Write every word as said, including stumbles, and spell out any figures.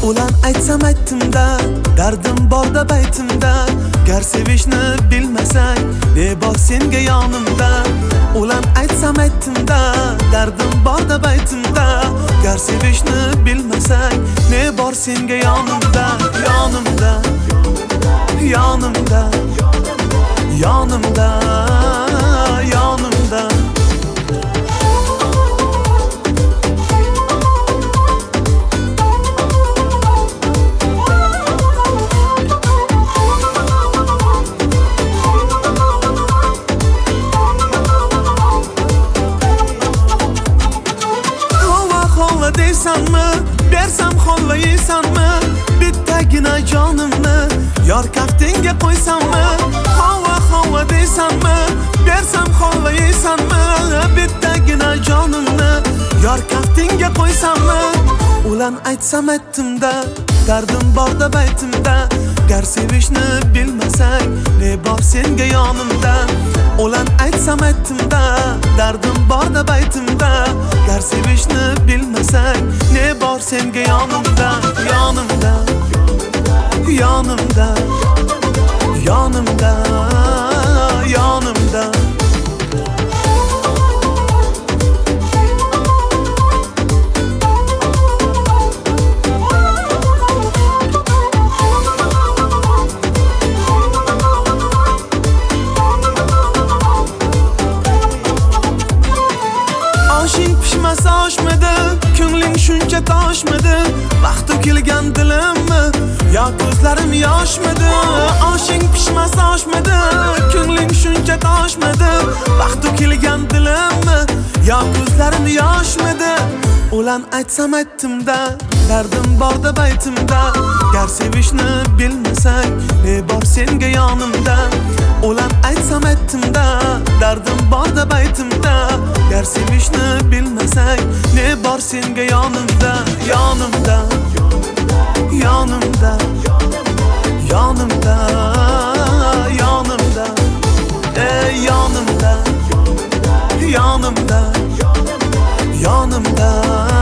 Ulan aytsam aytdim-da, dardim borda baytimda. Gar sevishni bilmasang, ne bor senga yonimda. Ulan aytsam aytdim-da, dardim borda baytimda. Gar sevishni bilmasang, ne bor senga yonimda. Yonimda, yonimda, yonimda, yonimda. Deysanmi, bersam xohlaysanmi, bittagina jonimni yor kaftingga qo'ysammi? Hova hova deysanmi, bersam xohlaysanmi, bittagina jonimni yor kaftingga qo'ysammi? Ulan aytsam aytdim-da, dardim borda baytimda. Gar sevishni bilmasang, ne bor senga yonimda. Ulan aytsam aytdim-da, dardim borda baytimda. Gar sevishni bilmasang, ne bor senga yonimda. Yonimda, yonimda, yonimda, yonimda. Oshing pishmasa oshmadi, ko'ngling shuncha toshmadi. Vaqti kelgan dilimmi, yo ko'zlarim yoshmadi? Oshing pishmasa oshmadi, ko'ngling shuncha toshmadi. Vaqti kelgan dilimmi, yo ko'zlarim yoshmadi? Ulan aytsam aytdim-da, dardim borda baytimda. Gar sevishni bilmasang, ne bor senga yonimda. Ulan aytsam aytdim-da, dardim borda baytimda. Gar sevishni bilmasang, ne bor senga yonimda. Yonimda, yonimda, yonimda, yonimda. Ey yonimda, yonimda, yonimda.